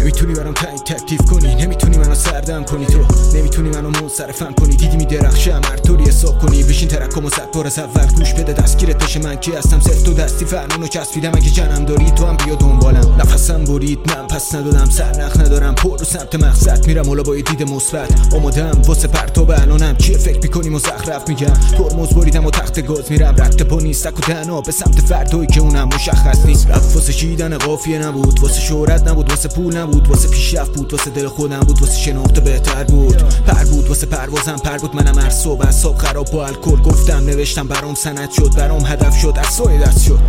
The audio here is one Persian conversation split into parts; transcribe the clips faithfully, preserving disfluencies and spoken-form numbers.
نمیتونی برام تعیین تکلیف کنی، نمیتونی منو سردم کنی، تو نمیتونی منو منصرفم کنی. دیدی میدرخشم هر طوری حساب کنی. بشین ترکمو صد بار از اول گوش بده، دستگیرت بشه من کی هستم. سفت و دستی فرمونو چسبیدم، اگه جنم داری تو هم بیا دنبالم. نفسم برید من پس ندادم، سرنخ ندارم، پر رو سمت مقصد میرم، حالا با یه دید مثبت آمادم واسه پرتاب الانم. چیه فکر میکنی مزخرف میگم، ترمز بریدم و تخت گاز میرم، رد پا نیستک و تنها به سمت فردایی که اونم مشخص نیست. رفت واسه چیدن قافیه نبود، واسه شهرت نبود، واسه پول نبود، واسه پیشرفت بود، واسه دل خودم بود، واسه شناخت بهتر بود. پر بود واسه پروازم، پر بود منم هر صبح اعصاب خراب با الکل. گفتم نوشتم برام سند شد، برام هدف شد، از سایه دست شد.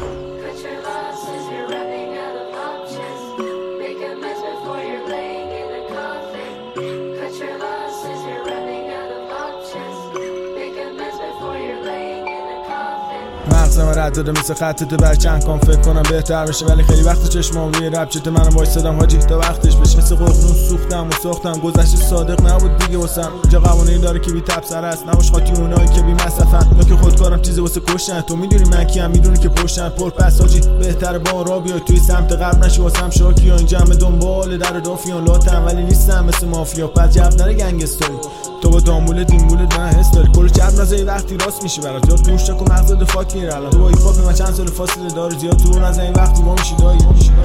مغزم رد داده مثل خط تو بر چند کام فکر کنم بهتر بشه، ولی خیلی وقت چشمام روی رپ چته منم وایسادم حاجی تا وقتش بشه. مثل ققنون سوختم و ساختم، گذشته صادق نبود دیگه واسم. اینجا قوانین داره که بی تبصره است، نباش خاطی اونایی که بی مصرفن. یا که خودکارم چیزی واسه کشتن، تو میدونی من کیم، میدونی که پشتن پر پس حاجی. بهتره با را بیای توی سمت غرب نشی واسم شاکی. این جمع دنبال در دافیان لاتم، ولی نیستم مثل مافیا. بعد جب نره گنگستری، تو با دامول دیمولت من حس داری. کل جب نزه وقتی راست میشی برات، یاد گوشت کو مغز دفاک میره. الان تو با ایپ هاپ من چند سال فاصله داره، زیاد تو نزه این وقتی ما میشی دایی.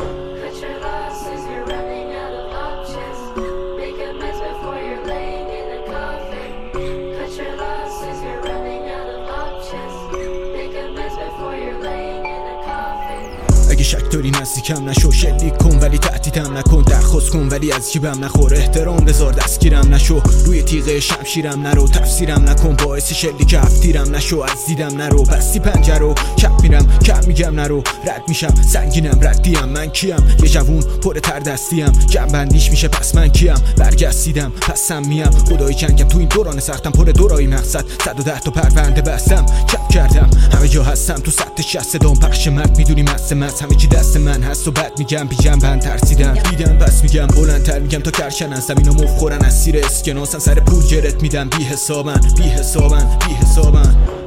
اگه شک داری نزدیکم نشو، شلیک کن ولی تهدیدم نکن، درخواست کن ولی از جیبم نخور، احترام بذار دستگیرم نشو، روی تیغه شمشیرم نرو، تفسیرم نکن باعث شلیک هفتیرم نشو، از دیدم نرو، بستی پنجرو کپ میرم کپ میگم نرو، رد میشم سنگینم ردیم، من کیم یه جوون پر تر دستیم، جنبندیش میشه پس من کیم، برگشتیدم پسم میم، خدای جنگم تو این دوران سختم، پر دورایی مقصد، صد و ده تا پرونده بستم، کپ کردم همه جا هستم، تو سطح شست دام پخش مرد، میدونی مست مست همه چی دست من هست و بعد میگم بی جنبن ترسیدم، دیدم پس میگم بلندتر میگم تا کرشن از زمین و مخورن، از سیر اسکناسن سر پول جرت میدم، بی حسابن بی حسابن بی حسابن